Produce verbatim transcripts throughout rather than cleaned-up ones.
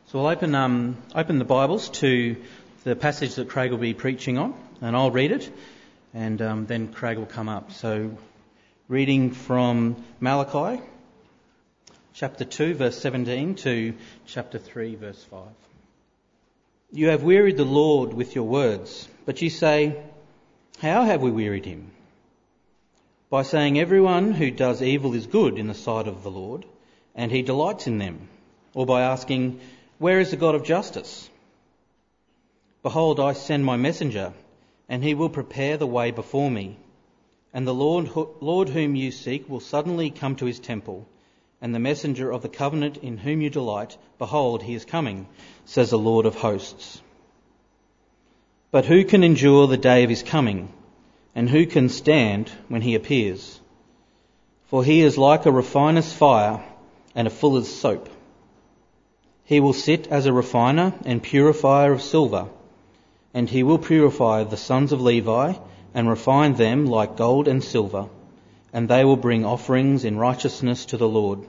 So we'll open um, open the Bibles to the passage that Craig will be preaching on, and I'll read it, and um, then Craig will come up. So, reading from Malachi, chapter two, verse seventeen, to chapter three, verse five. You have wearied the Lord with your words, but you say, how have we wearied him? By saying everyone who does evil is good in the sight of the Lord, and he delights in them. Or by asking, where is the God of justice? Behold, I send my messenger, and he will prepare the way before me. And the Lord, Lord whom you seek will suddenly come to his temple, and the messenger of the covenant in whom you delight, behold, he is coming, says the Lord of hosts. But who can endure the day of his coming, and who can stand when he appears? For he is like a refiner's fire and a fuller's soap. He will sit as a refiner and purifier of silver, and he will purify the sons of Levi and refine them like gold and silver, and they will bring offerings in righteousness to the Lord.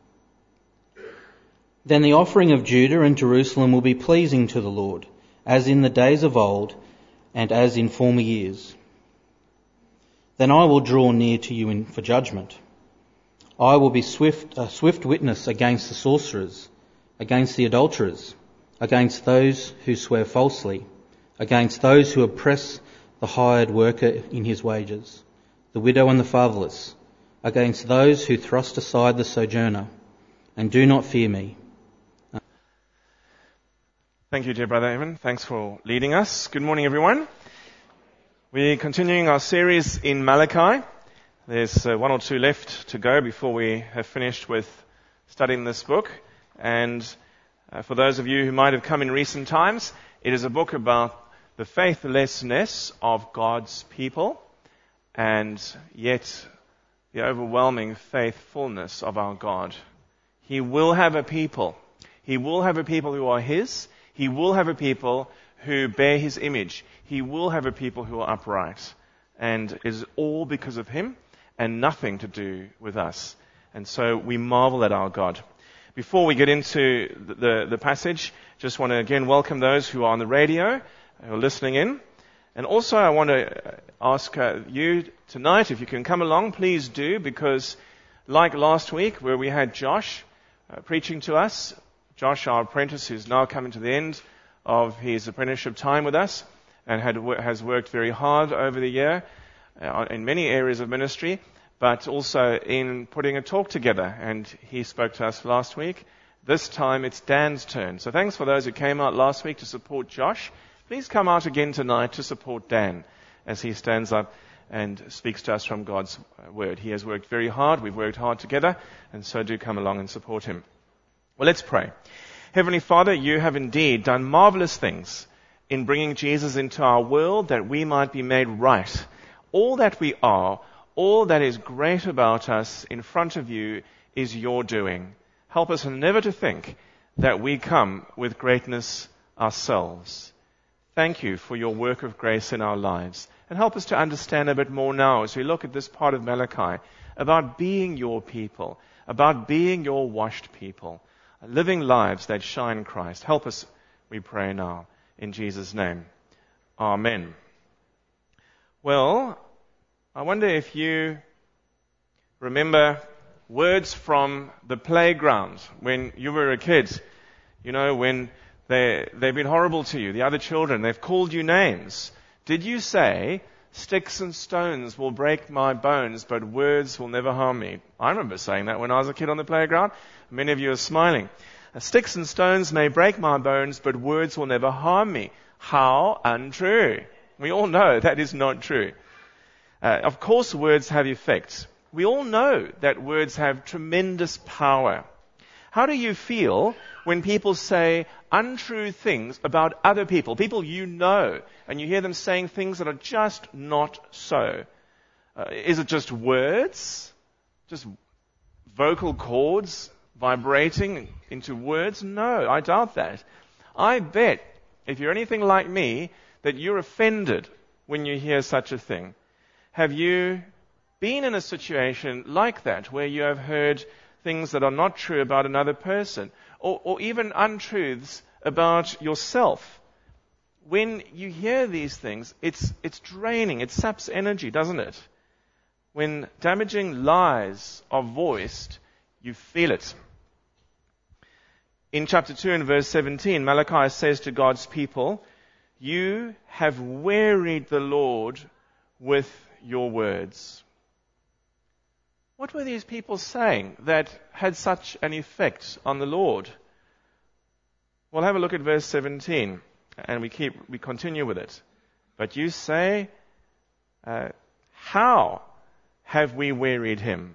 Then the offering of Judah and Jerusalem will be pleasing to the Lord, as in the days of old and as in former years. Then I will draw near to you in, for judgment. I will be swift, a swift witness against the sorcerers, against the adulterers, against those who swear falsely, against those who oppress the hired worker in his wages, the widow and the fatherless, against those who thrust aside the sojourner, and do not fear me. Thank you, dear Brother Evan. Thanks for leading us. Good morning, everyone. We're continuing our series in Malachi. There's uh, one or two left to go before we have finished with studying this book. And uh, for those of you who might have come in recent times, it is a book about the faithlessness of God's people and yet the overwhelming faithfulness of our God. He will have a people. He will have a people who are His. He will have a people who bear His image. He will have a people who are upright. And it is all because of Him and nothing to do with us. And so we marvel at our God. Before we get into the, the, the passage, just want to again welcome those who are on the radio, who are listening in. And also I want to ask uh, you tonight, if you can come along, please do, because like last week where we had Josh uh, preaching to us, Josh, our apprentice, who's now coming to the end of his apprenticeship time with us and had, has worked very hard over the year uh, in many areas of ministry, but also in putting a talk together. And he spoke to us last week. This time it's Dan's turn. So thanks for those who came out last week to support Josh. Please come out again tonight to support Dan as he stands up and speaks to us from God's word. He has worked very hard. We've worked hard together. And so do come along and support him. Well, let's pray. Heavenly Father, you have indeed done marvelous things in bringing Jesus into our world that we might be made right. All that we are, all that is great about us in front of you is your doing. Help us never to think that we come with greatness ourselves. Thank you for your work of grace in our lives. And help us to understand a bit more now as we look at this part of Malachi about being your people, about being your washed people, living lives that shine Christ. Help us, we pray now, in Jesus' name. Amen. Well, I wonder if you remember words from the playground when you were a kid. You know, when they, they've been horrible to you, the other children, they've called you names. Did you say, sticks and stones will break my bones, but words will never harm me? I remember saying that when I was a kid on the playground. Many of you are smiling. Sticks and stones may break my bones, but words will never harm me. How untrue. We all know that is not true. Uh, of course, words have effects. We all know that words have tremendous power. How do you feel when people say untrue things about other people, people you know, and you hear them saying things that are just not so? Uh, is it just words? Just vocal cords vibrating into words? No, I doubt that. I bet, if you're anything like me, that you're offended when you hear such a thing. Have you been in a situation like that where you have heard things that are not true about another person, or, or even untruths about yourself. When you hear these things, it's, it's draining. It saps energy, doesn't it? When damaging lies are voiced, you feel it. In chapter two and verse seventeen, Malachi says to God's people, "You have wearied the Lord with your words." What were these people saying that had such an effect on the Lord? Well, have a look at verse seventeen, and we keep we continue with it. But you say, uh, how have we wearied him?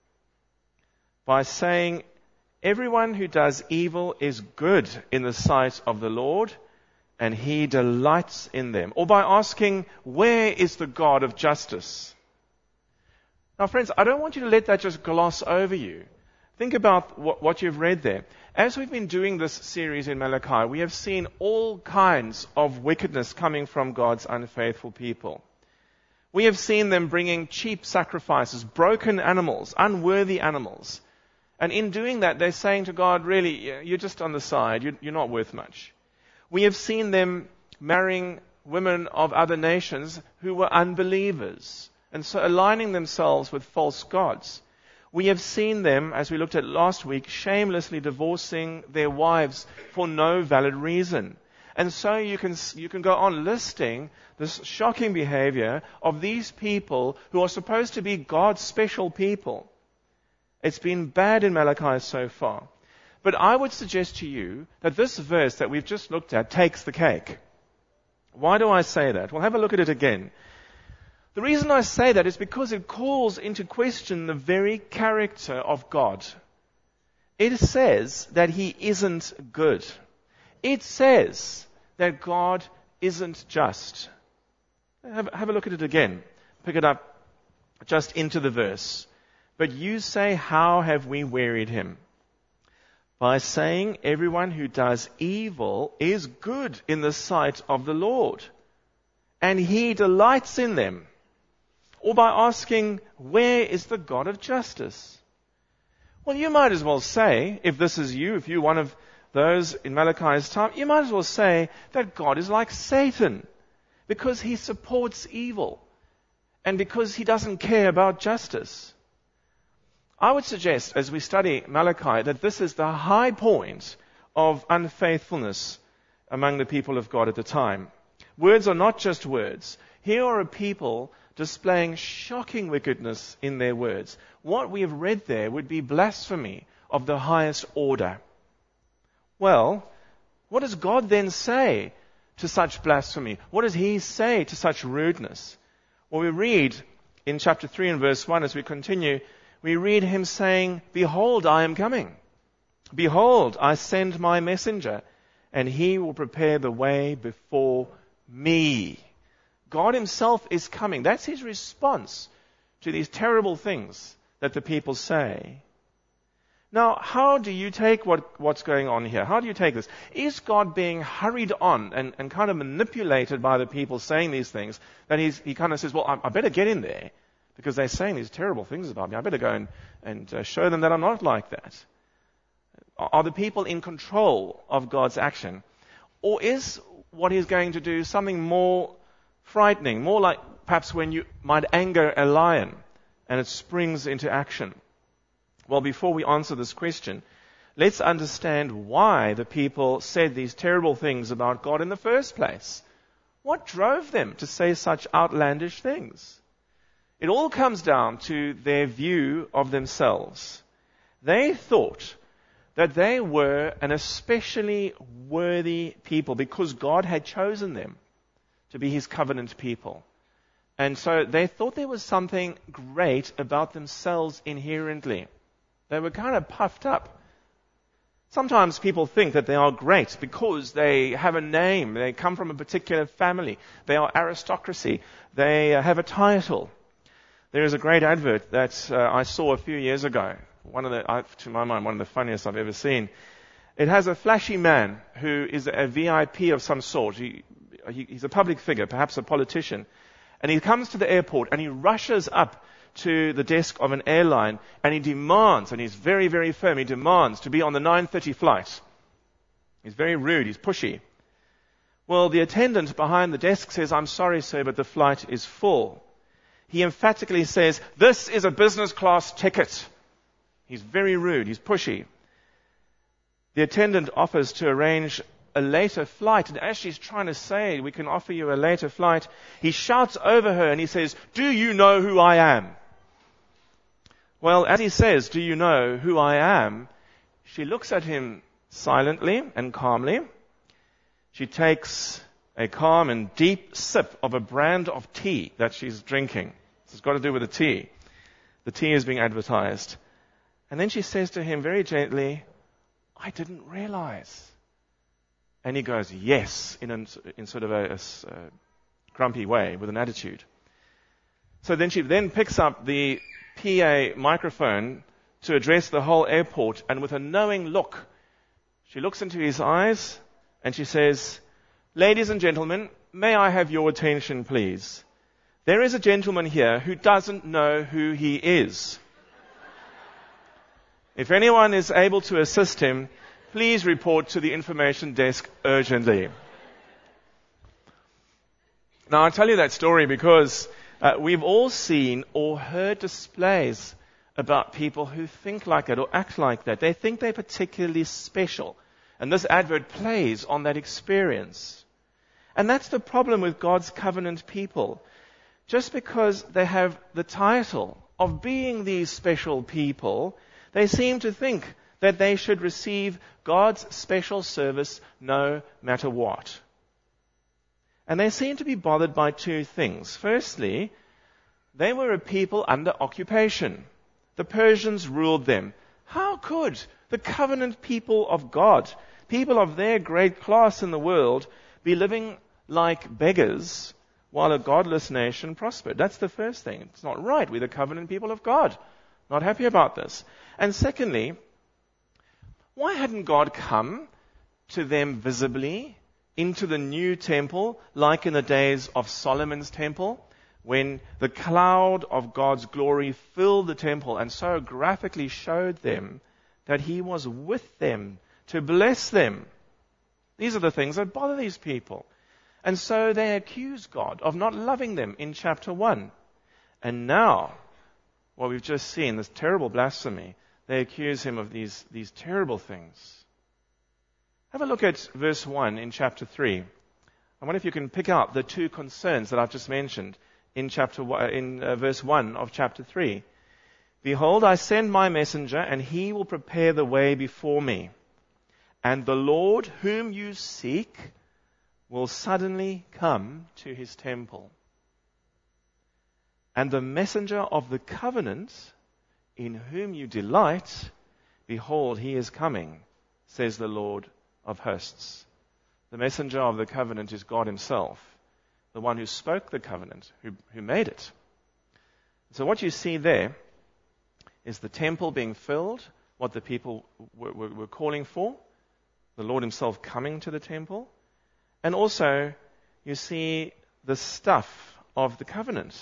By saying, everyone who does evil is good in the sight of the Lord, and he delights in them. Or by asking, where is the God of justice? Now, friends, I don't want you to let that just gloss over you. Think about what, what you've read there. As we've been doing this series in Malachi, we have seen all kinds of wickedness coming from God's unfaithful people. We have seen them bringing cheap sacrifices, broken animals, unworthy animals. And in doing that, they're saying to God, really, you're just on the side. You're, you're not worth much. We have seen them marrying women of other nations who were unbelievers, and so aligning themselves with false gods. We have seen them, as we looked at last week, shamelessly divorcing their wives for no valid reason. And so you can, you can go on listing this shocking behavior of these people who are supposed to be God's special people. It's been bad in Malachi so far. But I would suggest to you that this verse that we've just looked at takes the cake. Why do I say that? Well, have a look at it again. The reason I say that is because it calls into question the very character of God. It says that he isn't good. It says that God isn't just. Have, have a look at it again. Pick it up just into the verse. But you say, how have we wearied him? By saying everyone who does evil is good in the sight of the Lord, and he delights in them. Or by asking, where is the God of justice? Well, you might as well say, if this is you, if you're one of those in Malachi's time, you might as well say that God is like Satan, because he supports evil, and because he doesn't care about justice. I would suggest, as we study Malachi, that this is the high point of unfaithfulness among the people of God at the time. Words are not just words. Here are a people displaying shocking wickedness in their words. What we have read there would be blasphemy of the highest order. Well, what does God then say to such blasphemy? What does he say to such rudeness? Well, we read in chapter three and verse one, as we continue, we read him saying, behold, I am coming. Behold, I send my messenger, and he will prepare the way before me. God himself is coming. That's his response to these terrible things that the people say. Now, how do you take what, what's going on here? How do you take this? Is God being hurried on and, and kind of manipulated by the people saying these things, that he's, he kind of says, well, I, I better get in there because they're saying these terrible things about me. I better go and, and uh, show them that I'm not like that. Are the people in control of God's action? Or is what he's going to do something more frightening, more like perhaps when you might anger a lion and it springs into action? Well, before we answer this question, let's understand why the people said these terrible things about God in the first place. What drove them to say such outlandish things? It all comes down to their view of themselves. They thought that they were an especially worthy people because God had chosen them to be his covenant people. And so they thought there was something great about themselves inherently. They were kind of puffed up. Sometimes people think that they are great because they have a name, they come from a particular family, they are aristocracy, they have a title. There is a great advert that uh, I saw a few years ago, one of the, uh, to my mind, one of the funniest I've ever seen. It has a flashy man who is a V I P of some sort. He, he, he's a public figure, perhaps a politician. And he comes to the airport and he rushes up to the desk of an airline and he demands, and he's very, very firm, he demands to be on the nine thirty flight. He's very rude, he's pushy. Well, the attendant behind the desk says, "I'm sorry, sir, but the flight is full." He emphatically says, "This is a business class ticket." He's very rude, he's pushy. The attendant offers to arrange a later flight, and as she's trying to say, "We can offer you a later flight," he shouts over her and he says, "Do you know who I am?" Well, as he says, "Do you know who I am?" she looks at him silently and calmly. She takes a calm and deep sip of a brand of tea that she's drinking. It's got to do with the tea. The tea is being advertised. And then she says to him very gently, "I didn't realize." And he goes, "Yes," in, an, in sort of a, a, a grumpy way, with an attitude. So then she then picks up the P A microphone to address the whole airport, and with a knowing look, she looks into his eyes and she says, "Ladies and gentlemen, may I have your attention, please? There is a gentleman here who doesn't know who he is. If anyone is able to assist him, please report to the information desk urgently." Now, I tell you that story because uh, we've all seen or heard displays about people who think like that or act like that. They think they're particularly special. And this advert plays on that experience. And that's the problem with God's covenant people. Just because they have the title of being these special people, they seem to think that they should receive God's special service no matter what. And they seem to be bothered by two things. Firstly, they were a people under occupation. The Persians ruled them. How could the covenant people of God, people of their great class in the world, be living like beggars while a godless nation prospered? That's the first thing. It's not right. We're the covenant people of God. Not happy about this. And secondly, why hadn't God come to them visibly into the new temple, like in the days of Solomon's temple, when the cloud of God's glory filled the temple and so graphically showed them that he was with them to bless them? These are the things that bother these people. And so they accuse God of not loving them in chapter one. And now, what we've just seen, this terrible blasphemy, they accuse him of these, these terrible things. Have a look at verse one in chapter three. I wonder if you can pick out the two concerns that I've just mentioned in chapter one, in uh, verse one of chapter three. "Behold, I send my messenger, and he will prepare the way before me. And the Lord whom you seek will suddenly come to his temple. And the messenger of the covenant, in whom you delight, behold, he is coming, says the Lord of hosts." The messenger of the covenant is God himself, the one who spoke the covenant, who, who made it. So what you see there is the temple being filled, what the people were, were, were calling for, the Lord himself coming to the temple. And also, you see the stuff of the covenant.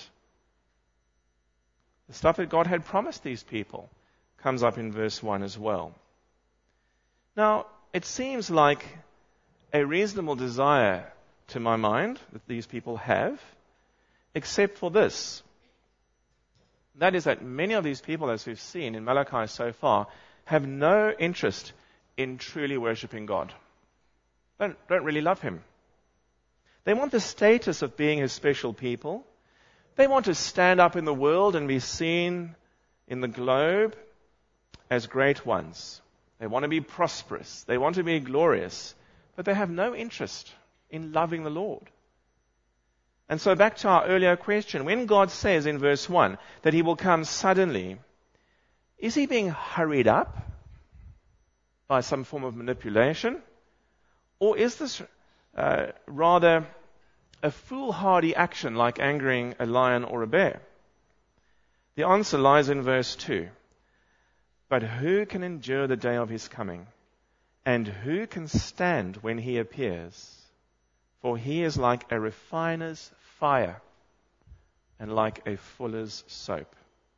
The stuff that God had promised these people comes up in verse one as well. Now, it seems like a reasonable desire to my mind that these people have, except for this. That is that many of these people, as we've seen in Malachi so far, have no interest in truly worshipping God. Don't, don't really love him. They want the status of being his special people. They want to stand up in the world and be seen in the globe as great ones. They want to be prosperous. They want to be glorious. But they have no interest in loving the Lord. And so back to our earlier question, when God says in verse one that he will come suddenly, is he being hurried up by some form of manipulation? Or is this uh, rather a foolhardy action like angering a lion or a bear? The answer lies in verse two. But who can endure the day of his coming? And who can stand when he appears? For he is like a refiner's fire and like a fuller's soap.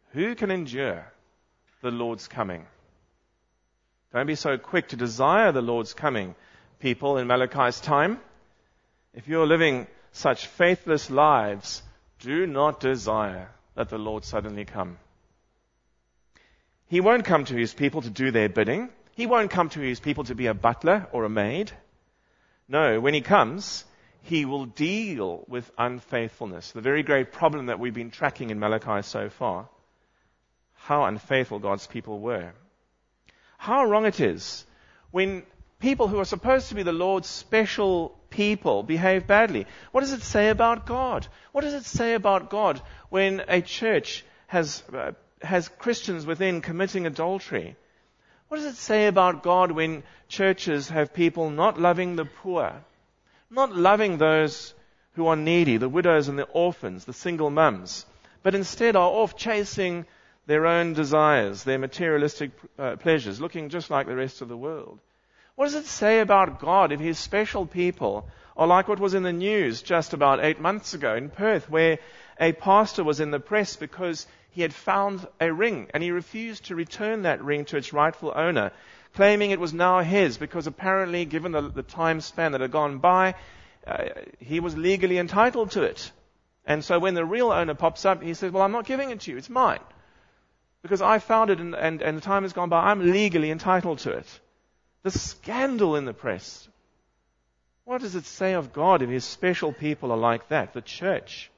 Who can endure the Lord's coming? Don't be so quick to desire the Lord's coming, people, in Malachi's time. If you're living such faithless lives, do not desire that the Lord suddenly come. He won't come to his people to do their bidding. He won't come to his people to be a butler or a maid. No, when he comes, he will deal with unfaithfulness. The very great problem that we've been tracking in Malachi so far. How unfaithful God's people were. How wrong it is when people who are supposed to be the Lord's special people behave badly. What does it say about God? What does it say about God when a church has uh, has Christians within committing adultery? What does it say about God when churches have people not loving the poor, not loving those who are needy, the widows and the orphans, the single mums, but instead are off chasing their own desires, their materialistic uh, pleasures, looking just like the rest of the world? What does it say about God if his special people are like what was in the news just about eight months ago in Perth, where a pastor was in the press because he had found a ring and he refused to return that ring to its rightful owner, claiming it was now his because apparently, given the, the time span that had gone by, uh, he was legally entitled to it. And so when the real owner pops up, he says, well, I'm not giving it to you, it's mine. Because I found it and, and, and the time has gone by, I'm legally entitled to it. The scandal in the press. What does it say of God if his special people are like that, the church?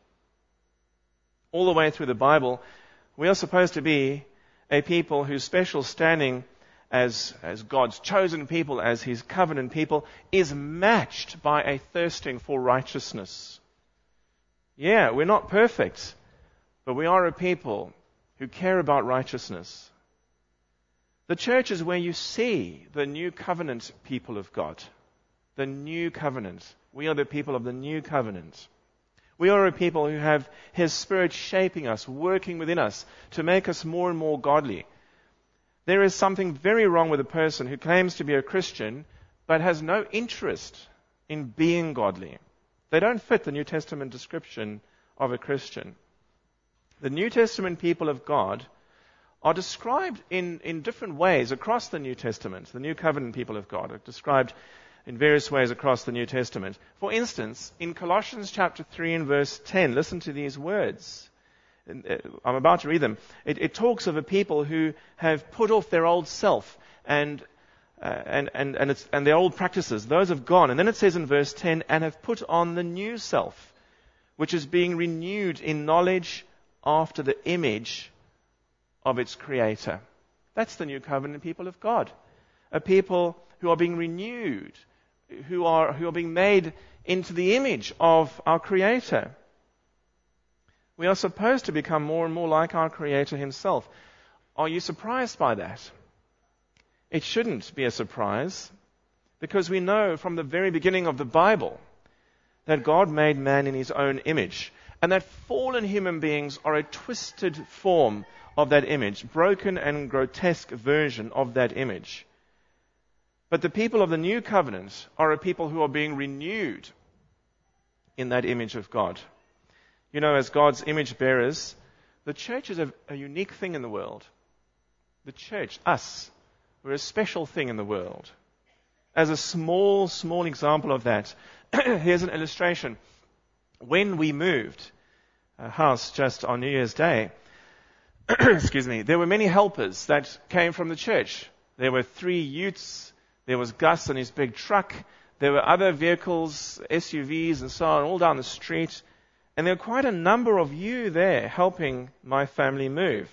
All the way through the Bible, we are supposed to be a people whose special standing as, as God's chosen people, as his covenant people, is matched by a thirsting for righteousness. Yeah, we're not perfect, but we are a people who care about righteousness. The church is where you see the new covenant people of God. The new covenant. We are the people of the new covenant. We are a people who have his Spirit shaping us, working within us to make us more and more godly. There is something very wrong with a person who claims to be a Christian but has no interest in being godly. They don't fit the New Testament description of a Christian. The New Testament people of God are described in, in different ways across the New Testament. The New Covenant people of God are described in various ways across the New Testament. For instance, in Colossians chapter three and verse ten, listen to these words. I'm about to read them. It, it talks of a people who have put off their old self and uh, and and and, it's, and their old practices. Those have gone. And then it says in verse ten, and have put on the new self, which is being renewed in knowledge after the image of its creator. That's the new covenant people of God. A people who are being renewed, who are who are being made into the image of our creator. We are supposed to become more and more like our creator himself. Are you surprised by that? It shouldn't be a surprise, because we know from the very beginning of the Bible that God made man in his own image, and that fallen human beings are a twisted form of that image, broken and grotesque version of that image. But the people of the new covenant are a people who are being renewed in that image of God. You know, as God's image bearers, the church is a, a unique thing in the world. The church, us, we're a special thing in the world. As a small, small example of that, here's an illustration. When we moved a house just on New Year's Day, excuse me, there were many helpers that came from the church. There were three utes, there was Gus and his big truck, there were other vehicles, S U Vs and so on, all down the street. And there were quite a number of you there helping my family move.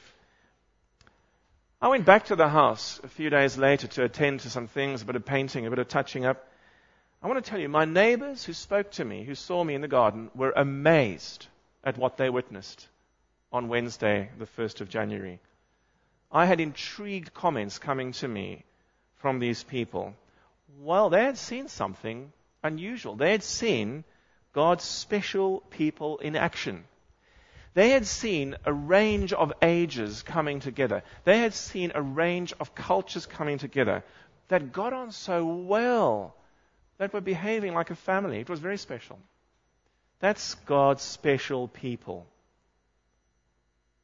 I went back to the house a few days later to attend to some things, a bit of painting, a bit of touching up. I want to tell you, my neighbors who spoke to me, who saw me in the garden, were amazed at what they witnessed on Wednesday, the first of January. I had intrigued comments coming to me from these people. Well, they had seen something unusual. They had seen God's special people in action. They had seen a range of ages coming together. They had seen a range of cultures coming together that got on so well, that were behaving like a family. It was very special. That's God's special people.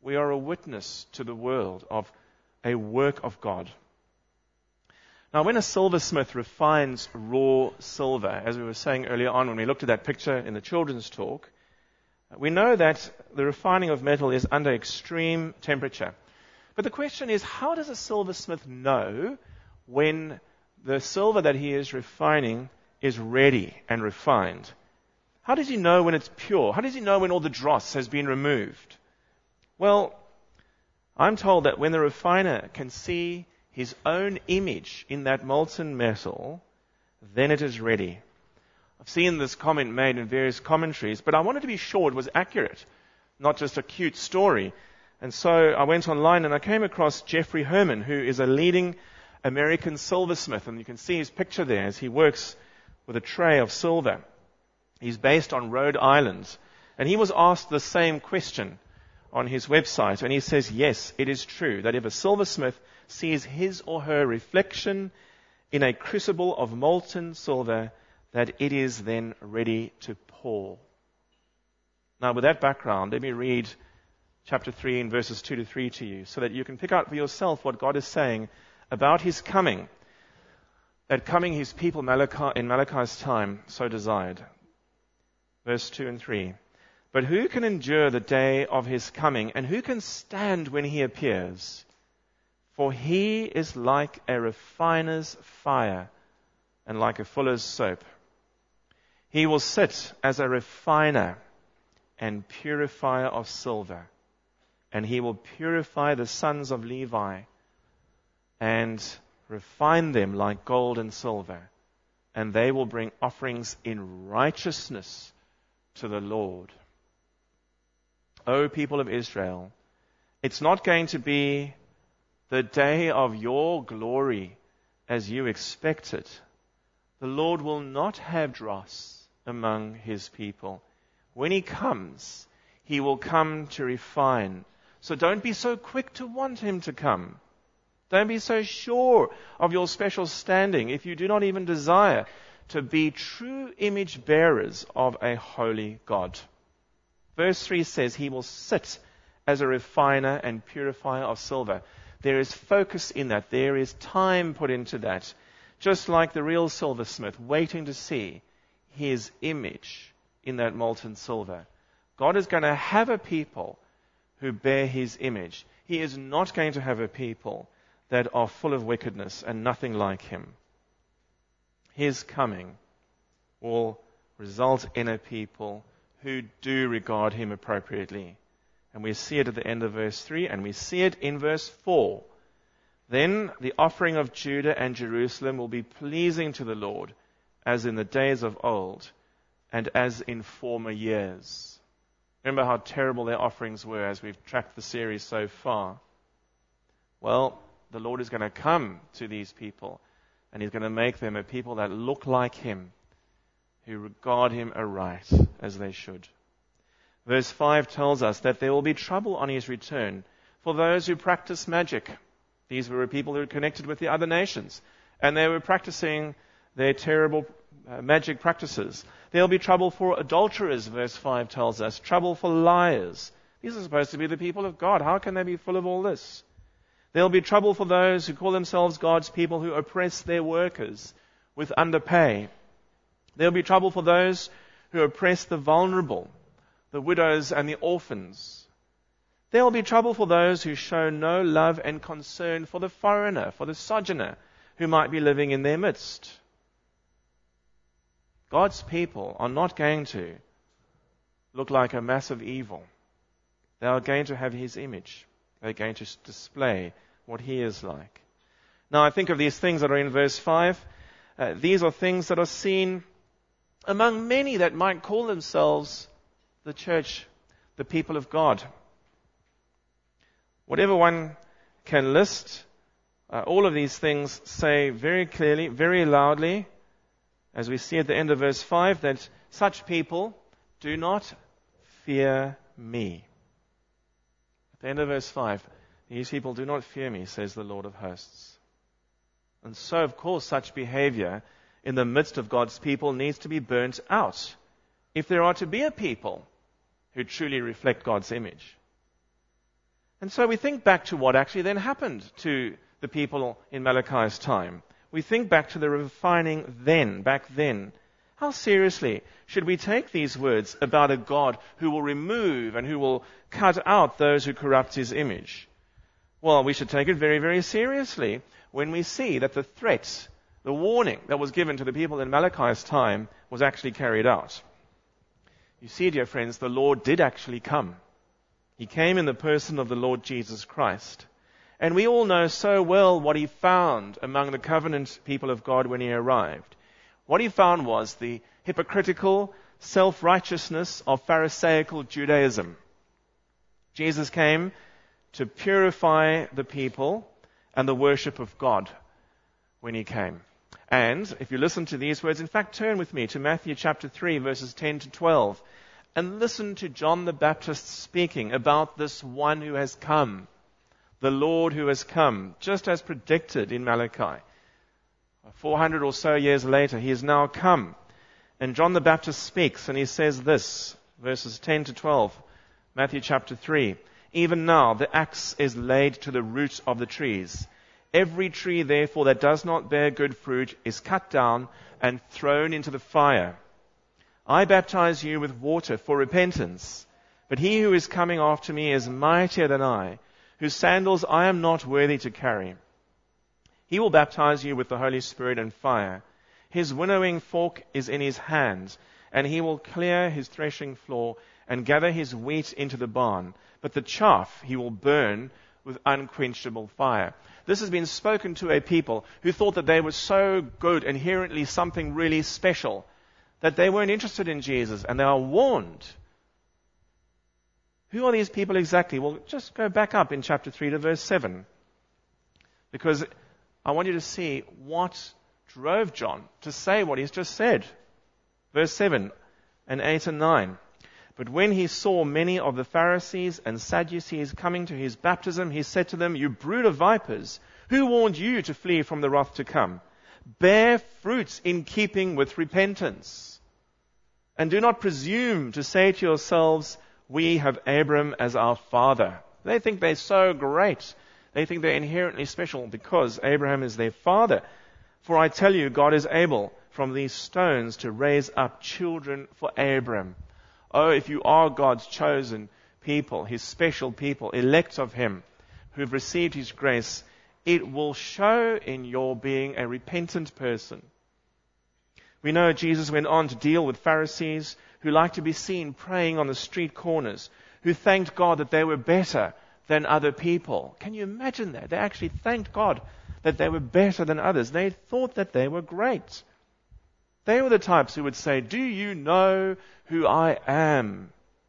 we are a witness to the world of a work of God. Now, when a silversmith refines raw silver, as we were saying earlier on when we looked at that picture in the children's talk, we know that the refining of metal is under extreme temperature. But the question is, how does a silversmith know when the silver that he is refining is ready and refined? How does he know when it's pure? How does he know when all the dross has been removed? Well, I'm told that when the refiner can see his own image in that molten metal, then it is ready. I've seen this comment made in various commentaries, but I wanted to be sure it was accurate, not just a cute story. And so I went online and I came across Jeffrey Herman, who is a leading American silversmith, and you can see his picture there as he works with a tray of silver. He's based on Rhode Island, and he was asked the same question on his website, and he says, yes, it is true that if a silversmith sees his or her reflection in a crucible of molten silver, that it is then ready to pour. Now, with that background, let me read chapter three and verses two to three to you, so that you can pick out for yourself what God is saying about his coming, that coming his people Malachi, in Malachi's time so desired. Verse two and three. But who can endure the day of his coming, and who can stand when he appears? For he is like a refiner's fire and like a fuller's soap. He will sit as a refiner and purifier of silver, and he will purify the sons of Levi and refine them like gold and silver, and they will bring offerings in righteousness to the Lord. O people of Israel, it's not going to be the day of your glory as you expect it. The Lord will not have dross among his people. When he comes, he will come to refine. So don't be so quick to want him to come. Don't be so sure of your special standing if you do not even desire to be true image bearers of a holy God. Verse three says, he will sit as a refiner and purifier of silver. There is focus in that. There is time put into that. Just like the real silversmith waiting to see his image in that molten silver. God is going to have a people who bear his image. He is not going to have a people that are full of wickedness and nothing like him. His coming will result in a people who do regard him appropriately. And we see it at the end of verse three, and we see it in verse four. Then the offering of Judah and Jerusalem will be pleasing to the Lord, as in the days of old, and as in former years. Remember how terrible their offerings were as we've tracked the series so far. Well, the Lord is going to come to these people, and he's going to make them a people that look like him, who regard him aright as they should. Verse five tells us that there will be trouble on his return for those who practice magic. These were people who were connected with the other nations, and they were practicing their terrible uh, magic practices. There will be trouble for adulterers, verse five tells us, trouble for liars. These are supposed to be the people of God. How can they be full of all this? There will be trouble for those who call themselves God's people, who oppress their workers with underpay. There will be trouble for those who oppress the vulnerable, the widows and the orphans. There will be trouble for those who show no love and concern for the foreigner, for the sojourner who might be living in their midst. God's people are not going to look like a massive evil. They are going to have his image. They're going to display what he is like. Now, I think of these things that are in verse five. Uh, these are things that are seen among many that might call themselves the church, the people of God. Whatever one can list, uh, all of these things say very clearly, very loudly, as we see at the end of verse five, that such people do not fear me. At the end of verse five, these people do not fear me, says the Lord of hosts. And so, of course, such behavior in the midst of God's people needs to be burnt out if there are to be a people who truly reflect God's image. And so we think back to what actually then happened to the people in Malachi's time. We think back to the refining then, back then. How seriously should we take these words about a God who will remove and who will cut out those who corrupt his image? Well, we should take it very, very seriously when we see that the threat, the warning that was given to the people in Malachi's time was actually carried out. You see, dear friends, the Lord did actually come. He came in the person of the Lord Jesus Christ. And we all know so well what he found among the covenant people of God when he arrived. What he found was the hypocritical self-righteousness of Pharisaical Judaism. Jesus came to purify the people and the worship of God when he came. And if you listen to these words, in fact, turn with me to Matthew chapter three, verses ten to twelve, and listen to John the Baptist speaking about this one who has come, the Lord who has come, just as predicted in Malachi. four hundred or so years later, he has now come. And John the Baptist speaks, and he says this, verses ten to twelve, Matthew chapter three. Even now the axe is laid to the root of the trees. Every tree, therefore, that does not bear good fruit is cut down and thrown into the fire. I baptize you with water for repentance, but he who is coming after me is mightier than I, whose sandals I am not worthy to carry. He will baptize you with the Holy Spirit and fire. His winnowing fork is in his hand, and he will clear his threshing floor and gather his wheat into the barn. But the chaff he will burn with unquenchable fire. This has been spoken to a people who thought that they were so good, inherently something really special, that they weren't interested in Jesus, and they are warned. Who are these people exactly? Well, just go back up in chapter three to verse seven. Because I want you to see what drove John to say what he's just said. Verse seven and eight and nine. But when he saw many of the Pharisees and Sadducees coming to his baptism, he said to them, "You brood of vipers, who warned you to flee from the wrath to come? Bear fruit in keeping with repentance. And do not presume to say to yourselves, 'We have Abram as our father.'" They think they're so great. They think they're inherently special because Abraham is their father. "For I tell you, God is able from these stones to raise up children for Abram." Oh, if you are God's chosen people, his special people, elect of him, who've received his grace, it will show in your being a repentant person. We know Jesus went on to deal with Pharisees who liked to be seen praying on the street corners, who thanked God that they were better than other people. Can you imagine that? They actually thanked God that they were better than others. They thought that they were great. They were the types who would say, "Do you know who I am?"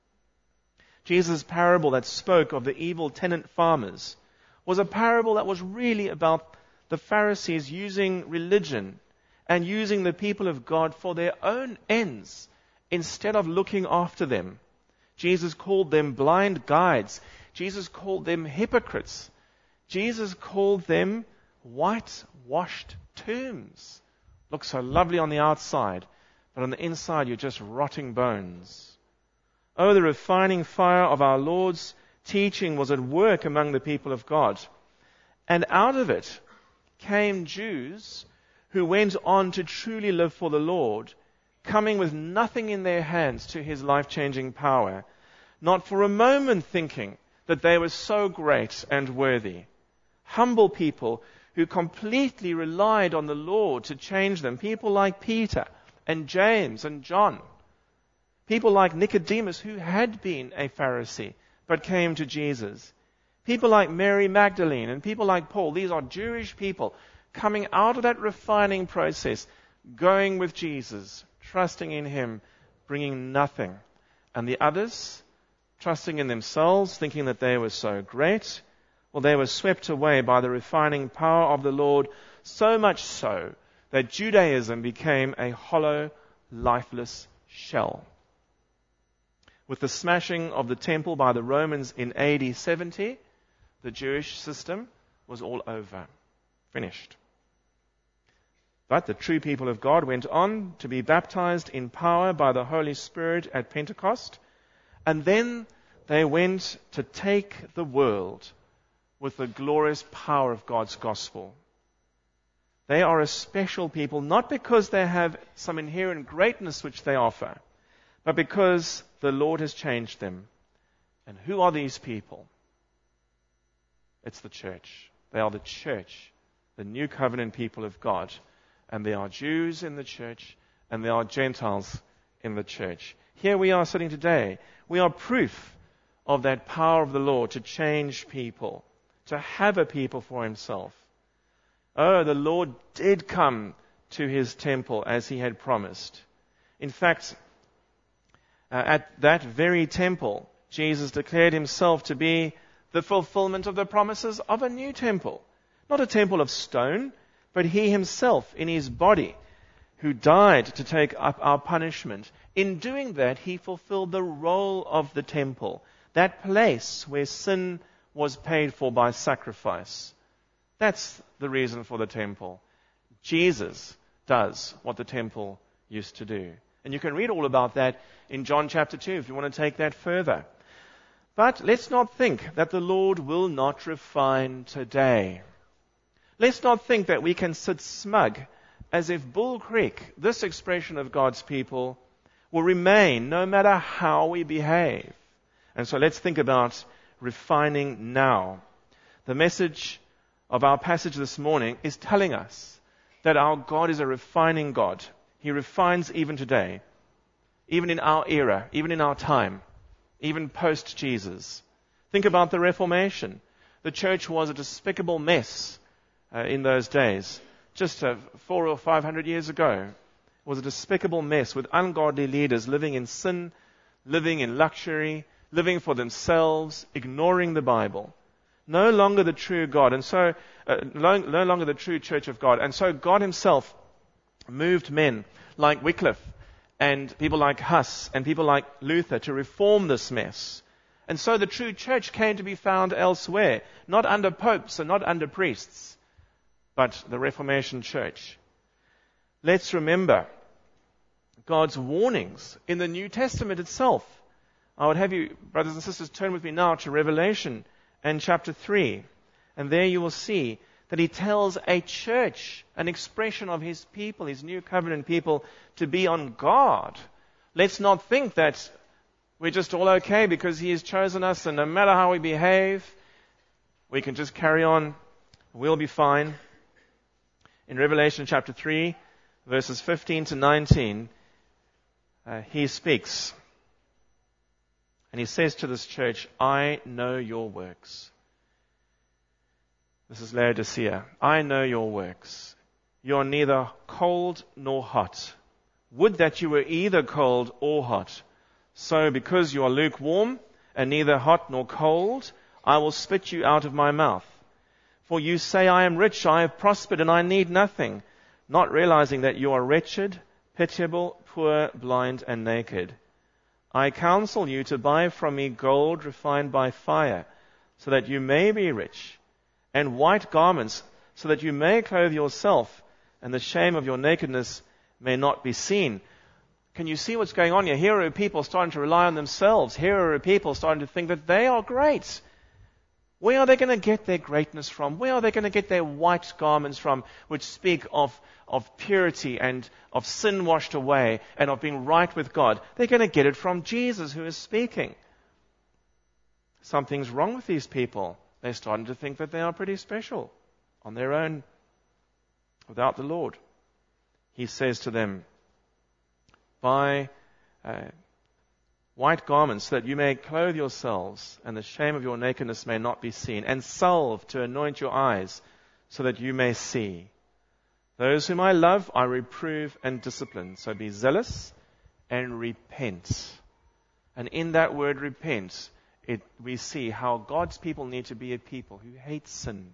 Jesus' parable that spoke of the evil tenant farmers was a parable that was really about the Pharisees using religion and using the people of God for their own ends instead of looking after them. Jesus called them blind guides. Jesus called them hypocrites. Jesus called them whitewashed tombs. Look so lovely on the outside, but on the inside you're just rotting bones. Oh, the refining fire of our Lord's teaching was at work among the people of God. And out of it came Jews who went on to truly live for the Lord, coming with nothing in their hands to his life-changing power, not for a moment thinking that they were so great and worthy. Humble people who completely relied on the Lord to change them. People like Peter and James and John. People like Nicodemus, who had been a Pharisee but came to Jesus. People like Mary Magdalene and people like Paul. These are Jewish people coming out of that refining process, going with Jesus, trusting in him, bringing nothing. And the others, trusting in themselves, thinking that they were so great. Well, they were swept away by the refining power of the Lord, so much so that Judaism became a hollow, lifeless shell. With the smashing of the temple by the Romans in A D seventy, the Jewish system was all over, finished. But the true people of God went on to be baptized in power by the Holy Spirit at Pentecost, and then They went to take the world with the glorious power of God's gospel. They are a special people, not because they have some inherent greatness which they offer, but because the Lord has changed them. And who are these people? It's the church. They are the church, the new covenant people of God. And there are Jews in the church, and there are Gentiles in the church. Here we are sitting today. We are proof of that power of the Lord to change people, to have a people for himself. Oh, the Lord did come to his temple as he had promised. In fact, uh, at that very temple, Jesus declared himself to be the fulfillment of the promises of a new temple. Not a temple of stone, but he himself in his body, who died to take up our punishment. In doing that, he fulfilled the role of the temple, that place where sin was paid for by sacrifice. That's the reason for the temple. Jesus does what the temple used to do. And you can read all about that in John chapter two if you want to take that further. But let's not think that the Lord will not refine today. Let's not think that we can sit smug as if Bull Creek, this expression of God's people, will remain no matter how we behave. And so let's think about refining now. The message of our passage this morning is telling us that our God is a refining God. He refines even today, even in our era, even in our time, even post-Jesus. Think about the Reformation. The church was a despicable mess uh, in those days. Just uh, four or five hundred years ago, it was a despicable mess with ungodly leaders living in sin, living in luxury, living for themselves, ignoring the Bible. No longer the true God, and so uh, no, no longer the true church of God. And so God himself moved men like Wycliffe and people like Huss and people like Luther to reform this mess. And so the true church came to be found elsewhere, not under popes and not under priests, but the Reformation church. Let's remember God's warnings in the New Testament itself. I would have you, brothers and sisters, turn with me now to Revelation and chapter three. And there you will see that he tells a church, an expression of his people, his new covenant people, to be on guard. Let's not think that we're just all okay because he has chosen us, and no matter how we behave, we can just carry on. We'll be fine. In Revelation chapter three, verses fifteen to nineteen, uh, he speaks. And he says to this church, I know your works. This is Laodicea. I know your works. You are neither cold nor hot. Would that you were either cold or hot. So because you are lukewarm and neither hot nor cold, I will spit you out of my mouth. For you say, I am rich, I have prospered, and I need nothing, not realizing that you are wretched, pitiable, poor, blind, and naked. I counsel you to buy from me gold refined by fire, so that you may be rich, and white garments, so that you may clothe yourself, and the shame of your nakedness may not be seen. Can you see what's going on here? Here are people starting to rely on themselves. Here are people starting to think that they are great. Where are they going to get their greatness from? Where are they going to get their white garments from, which speak of, of purity and of sin washed away and of being right with God? They're going to get it from Jesus, who is speaking. Something's wrong with these people. They're starting to think that they are pretty special on their own, without the Lord. He says to them, buy uh, white garments, so that you may clothe yourselves, and the shame of your nakedness may not be seen, and salve to anoint your eyes, so that you may see. Those whom I love, I reprove and discipline. So be zealous and repent. And in that word repent, it, we see how God's people need to be a people who hate sin.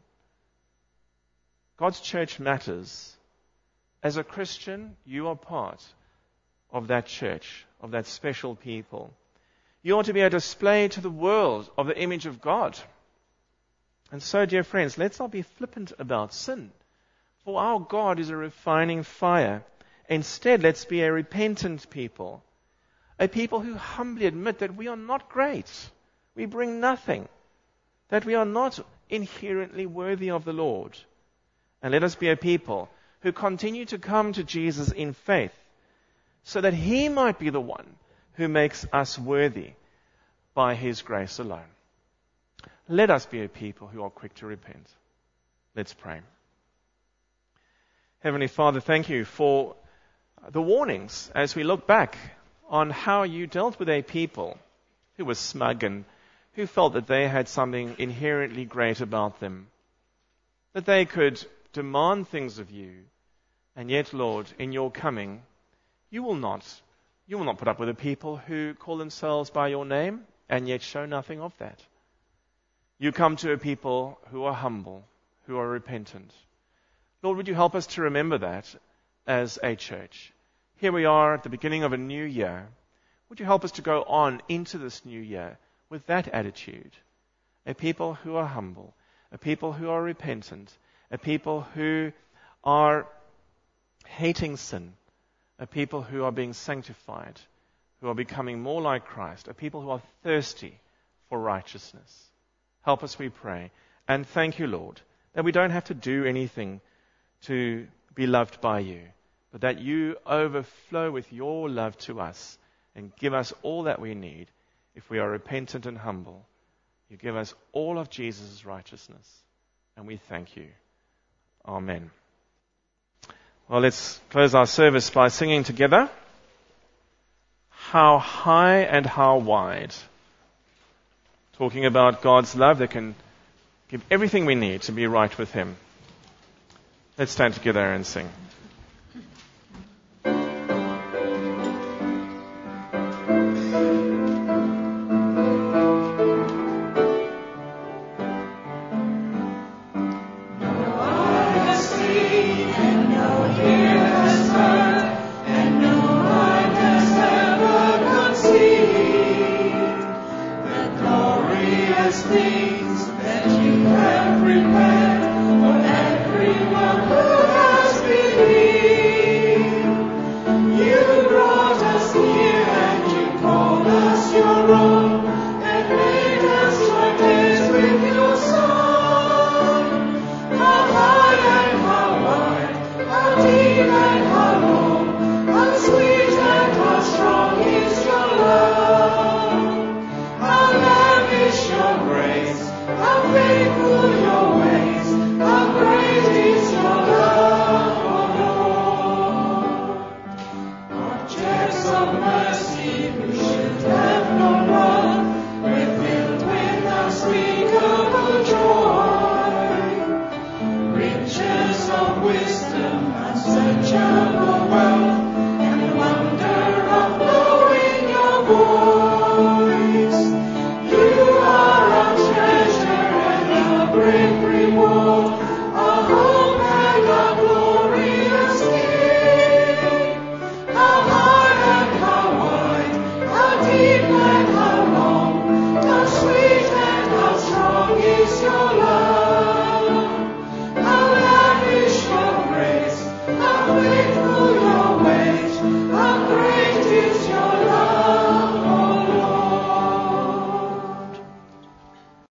God's church matters. As a Christian, you are part of that church, of that special people. You ought to be a display to the world of the image of God. And so, dear friends, let's not be flippant about sin, for our God is a refining fire. Instead, let's be a repentant people, a people who humbly admit that we are not great. we bring nothing, that we are not inherently worthy of the Lord. And let us be a people who continue to come to Jesus in faith, so that He might be the one who makes us worthy by His grace alone. Let us be a people who are quick to repent. Let's pray. Heavenly Father, thank you for the warnings as we look back on how you dealt with a people who were smug and who felt that they had something inherently great about them, that they could demand things of you, and yet, Lord, in your coming, you will not, you will not put up with a people who call themselves by your name and yet show nothing of that. You come to a people who are humble, who are repentant. Lord, would you help us to remember that as a church? Here we are at the beginning of a new year. Would you help us to go on into this new year with that attitude? A people who are humble, a people who are repentant, a people who are hating sin, a people who are being sanctified, who are becoming more like Christ, a people who are thirsty for righteousness. Help us, we pray. And thank you, Lord, that we don't have to do anything to be loved by you, but that you overflow with your love to us and give us all that we need if we are repentant and humble. You give us all of Jesus' righteousness, and we thank you. Amen. Well, let's close our service by singing together, How High and How Wide. Talking about God's love that can give everything we need to be right with Him. Let's stand together and sing.